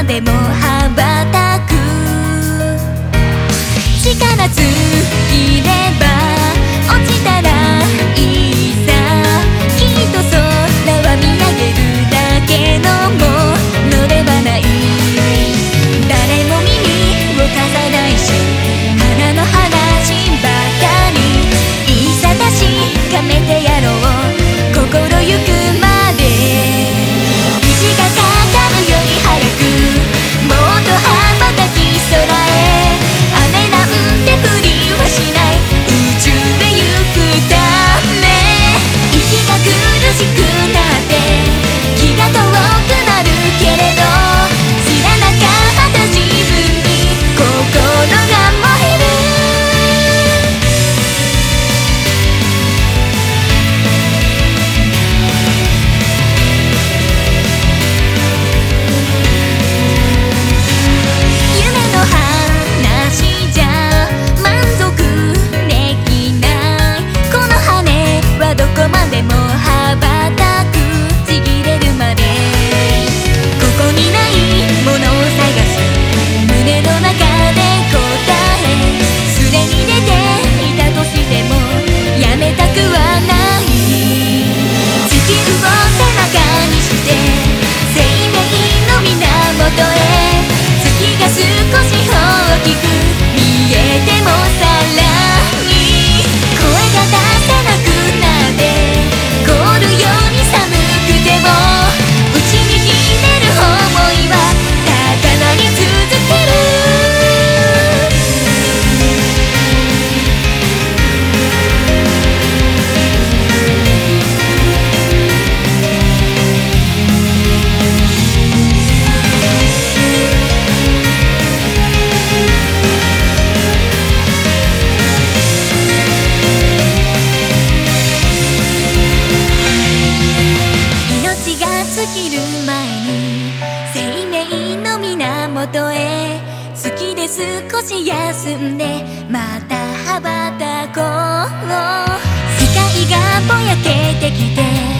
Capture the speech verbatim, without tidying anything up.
でも羽ばたく力尽きれば落ちたらいいさきっと空は見上げるだけのものではない誰も耳を貸さないし花の話ばかりいいさ確かめてやろう心ゆくまで虹がかかるより早くもっと羽ばたき空へ雨なんて降りはしない宇宙で行くため息が苦しくなって気が遠くなるけれど知らなかった自分に心が燃える夢の話じゃ満足できないこの羽はどこまでも羽ばたくちぎれるまでここにないものを探す胸の中で答えすでに出ていたとしてもやめたくはない地球を背中にして生命の源へ月が少し大きく見えてもさらに声が出せなくなって凍るように寒くても内に秘める想いは高鳴り続ける命が尽きる前に生命の源へ月で少し休んでまた羽ばたこう世界がぼやけてきて